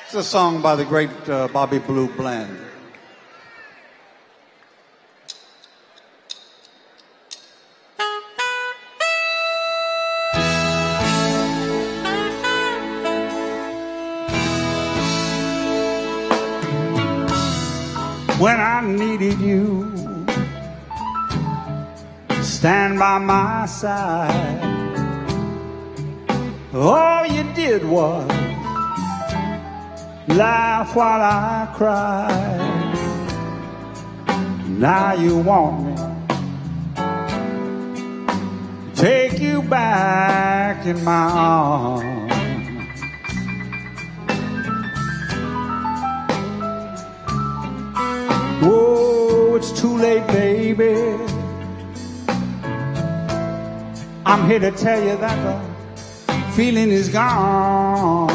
It's a song by the great Bobby Blue Bland. When I needed you, stand by my side. All you did was laugh while I cried. Now you want me to take you back in my arms. Oh, it's too late, baby. I'm here to tell you that the feeling is gone.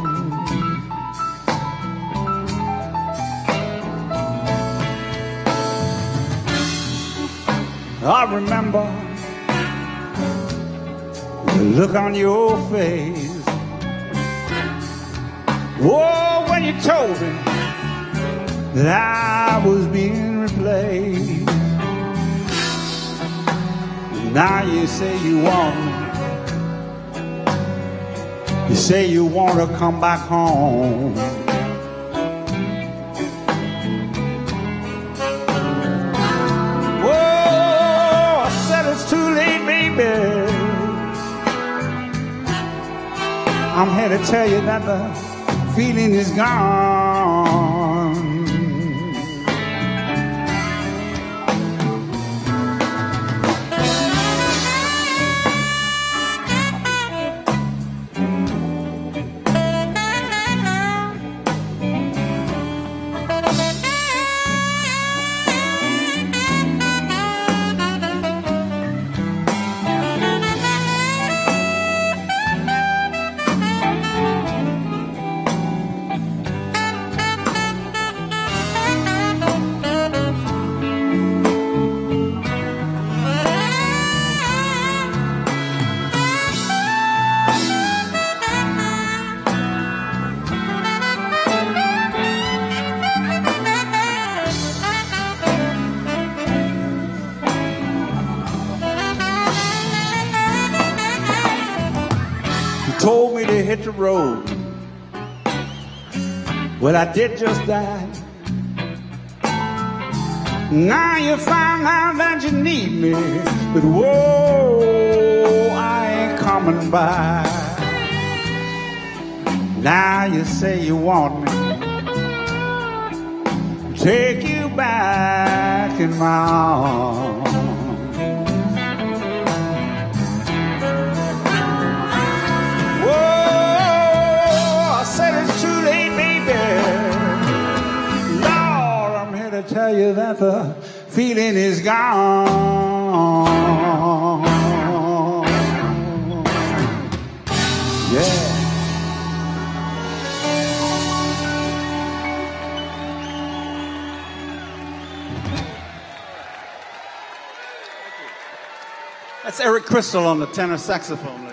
I remember the look on your face. Oh, when you told me that I was being replaced. Now you say you want me. You say you want to come back home. Whoa, I said it's too late, baby. I'm here to tell you that the feeling is gone. Told me to hit the road. Well, I did just that. Now you found out that you need me, but whoa, I ain't coming back. Now you say you want me to take you back in my arms. Tell you that the feeling is gone. Yeah. That's Eric Crystal on the tenor saxophone.